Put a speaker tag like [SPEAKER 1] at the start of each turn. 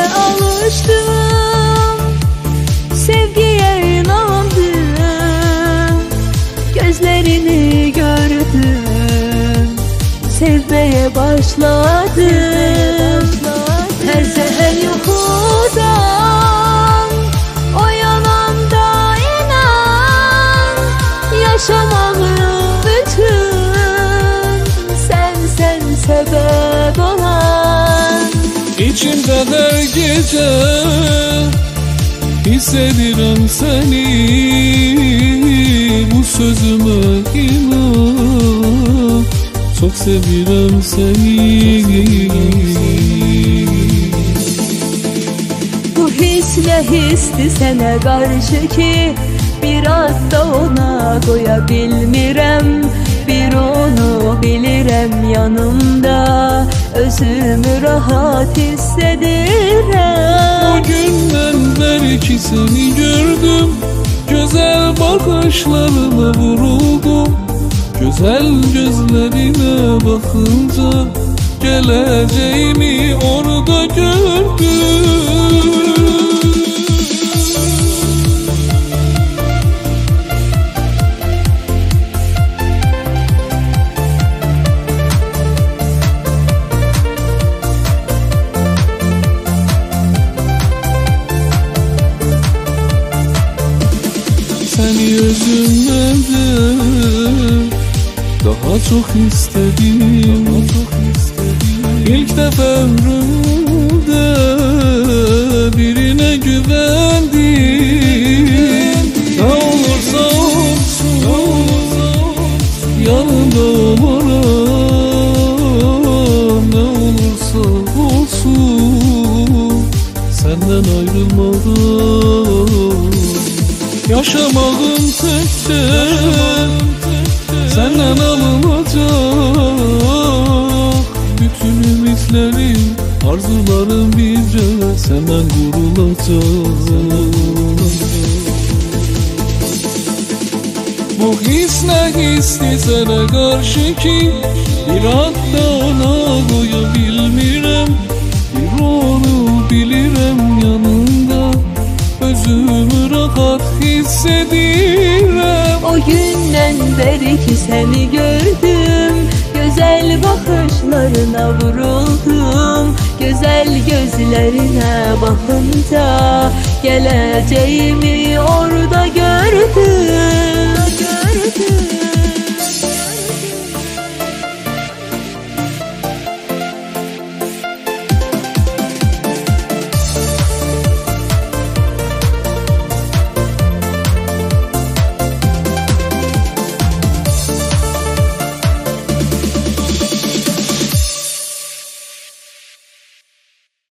[SPEAKER 1] alıştım, sevgiye inandım. Gözlerini gördüm, sevmeye başladım. Her seher yuhudan uyananda inan, yaşamalım bütün sen sebep olan.
[SPEAKER 2] İçimde her gece hissediyorum seni, bu sözüme inan, çok seviyorum seni.
[SPEAKER 1] Bu his ne histi sana karşı ki, biraz da ona koyabilmirem. Bir onu bilirem yanımda, özümü rahat hissedirem.
[SPEAKER 2] O günden beri ki seni gördüm, güzel bakışlarına vuruldum. Güzel gözlerine bakınca geleceğimi orada gördüm. Seni özümden daha çok istedim. İlk defa ömrümde birine güvendim. Ne olursa olsun yanında olurum. Ne olursa olsun senden ayrılmadım. Yaşamalım tekçe senden alınacak. Bütün ümitlerim, arzularım birce senden kurulacak. Bu his ne histi sana karşı ki, bir hatta ona koyabilmirem. Bir onu bilirem yanında, özümü rahat hissedirem.
[SPEAKER 1] O günden beri ki seni gördüm, güzel bakışlarına vuruldum. Güzel gözlerine bakınca geleceğimi orada gördüm.